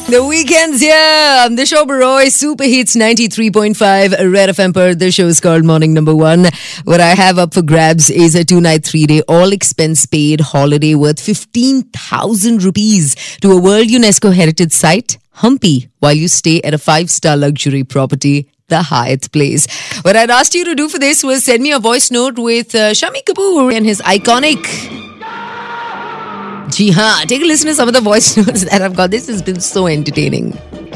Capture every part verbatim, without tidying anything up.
The weekend's here. I'm the show Baroy, Super Hits ninety-three point five, Red F M per. The show is called Morning Number One. What I have up for grabs is a two-night, three-day, all-expense-paid holiday worth fifteen thousand rupees to a World UNESCO Heritage Site, Hampi, while you stay at a five-star luxury property, the Hyatt Place. What I'd asked you to do for this was send me a voice note with uh, Shami Kapoor and his iconic... Ji haan, take a listen to some of the voice notes that I've got. This has been so entertaining.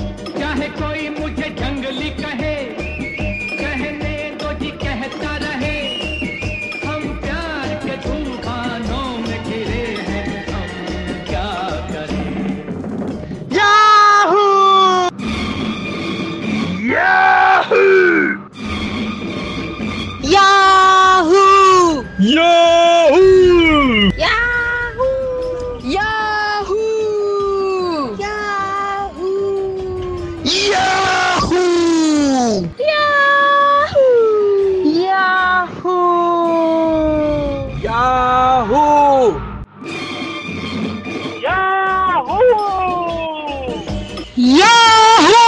Yahoo! Yahoo! Yahoo! Yahoo! Yahoo! Yahoo! Yahoo! Yahoo! Yahoo! Yahoo! Yahoo! Yahoo! Yahoo!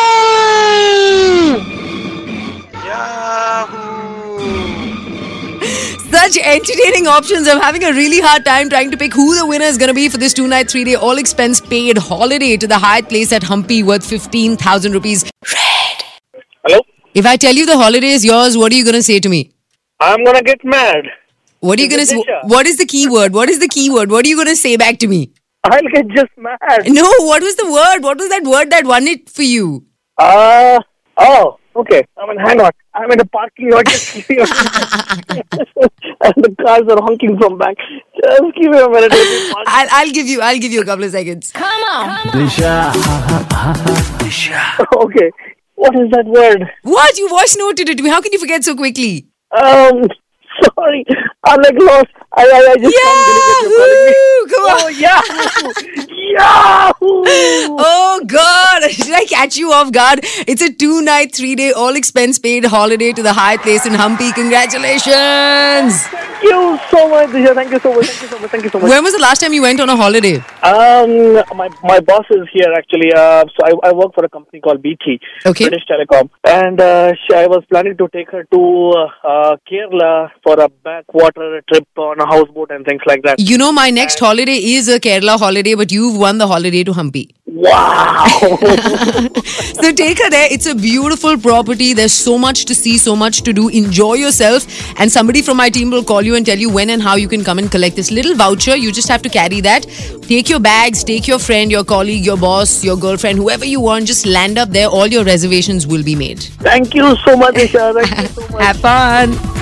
Such entertaining options. I'm having a really hard time trying to pick who the winner is going to be for this two-night, three-day, all-expense-paid holiday to the Hyatt Place at Hampi worth fifteen thousand rupees. Red. Hello? If I tell you the holiday is yours, what are you going to say to me? I'm gonna get mad. What are you going to say? What is the keyword? What is the keyword? What are you going to say back to me? I'll get just mad. No, what was the word? What was that word that won it for you? Uh, oh, okay. I mean, hang on. I'm in a parking lot. Just give me a and the cars are honking from back. Just give me a minute. I'll, I'll give you, I'll give you a couple of seconds. Come on! Disha. Okay. What is that word? What? You voice noted it to me. How can you forget so quickly? Um, sorry. I'm like lost. I, I, I just can't believe it. You're calling me. Yahoo! Come on. Oh, Yahoo! Yahoo! Oh God, did I catch you off guard? It's a two-night, three-day, all-expense-paid holiday to the Hyatt Place in Hampi. Congratulations! Thank you so much, Disha. Thank you so much. Thank you so much. Thank you so much. When was the last time you went on a holiday? Um, my my boss is here actually. Uh, so I, I work for a company called B T, Okay. British Telecom, and uh, she, I was planning to take her to uh, Kerala for a backwater trip on a houseboat and things like that. You know, my next holiday is a Kerala holiday, but you've won the holiday to Hampi. Wow! So take her there. It's a beautiful property. There's so much to see, so much to do. Enjoy yourself. And somebody from my team will call you and tell you when and how you can come and collect this little voucher. You just have to carry that. Take your bags, take your friend, your colleague, your boss, your girlfriend, whoever you want. Just land up there. All your reservations will be made. Thank you so much, Isha. Thank you so much. Have fun.